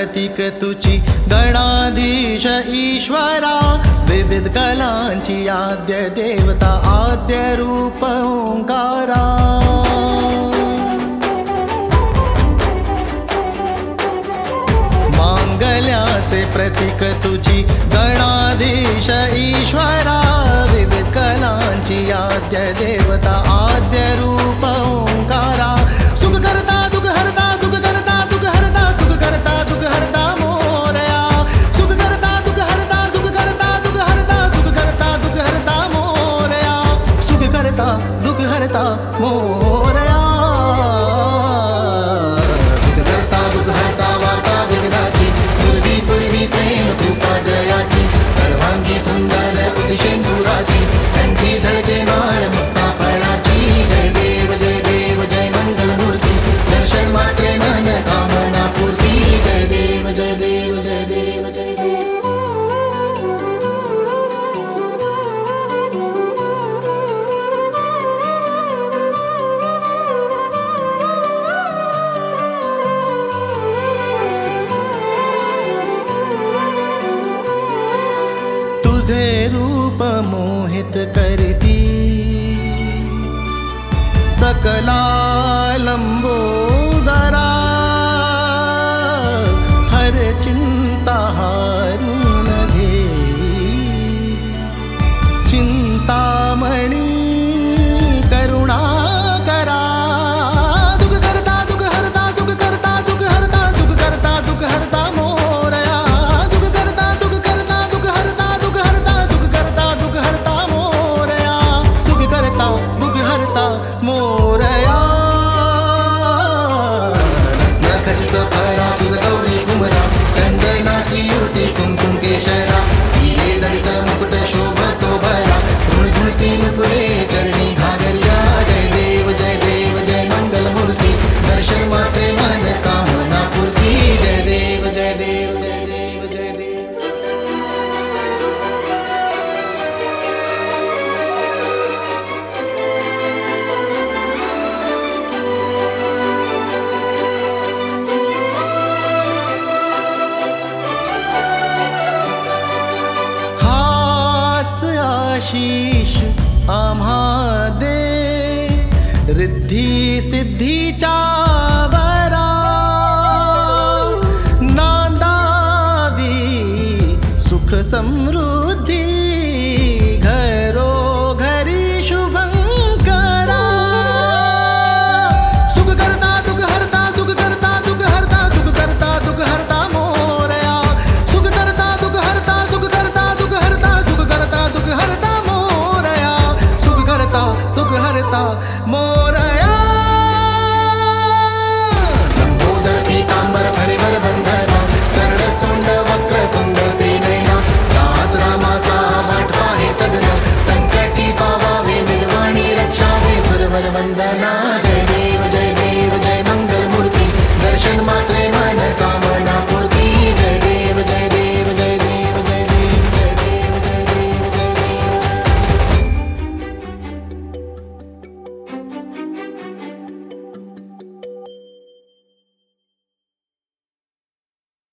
प्रतीक तुची गणाधीश ईश्वरा, विविध कलांची आद्य देवता, आद्य रूप ओंकारा। मांगल्याचे प्रतीक तुची गणाधीश ईश्वरा, विविध कलांची आद्य देवता, आद्य रूप ओंकारा। सुख करता दुख हरता, सुख करता दुख हरता, सुख करता दुख हरता मोरया। सुख करता दुख हरता, सुख करता दुख हरता, सुख करता दुख हरता मोरया। सुख करता दुख हरता मोरया। सुख करता दुख हरता वार्ता विघ्नाची, पूर्वी पूर्वी प्रेम कृपा जयाची, सर्वांगी सुंदर उदिशेंदुराची, कंठी झळके माळ मुक्ता फळाची। जय देव जय देव जय मंगलमूर्ती, दर्शन मात्रे मन कामना पूर्ती। जय देव जय देव जय देव जय देव। तुझे रूप मोहित करती, सकलालंबोदरा। हर चिंता हारून घे, चिंतामणी करुणा करा। सुख करता दुख हरता, सुख करता दुख हरता, सुख करता दुख हरता मोरया। सुख करता दुख करता दुख हरता, दुख हरता सुख करता दुख हरता मोरया। सुख करता दुख हरता मोरया। नखचित फरा तुझ गौरी कुमरा, चंदनाची युटी कुंकुम केशरा। हिरे जडित मुकुट शोभतो भरा, झुणझुणती नुपुरे चरणी घागरिया। जय देव जय देव जय मंगलमूर्ती, दर्शन मात्रे मन कामना पूर्ती। जय देव जय देव जय देव जय देव। हाच आशीष आम्हा दे, रिद्धी सिद्धीच्या वरा। नांदावी सुख समृद्धी,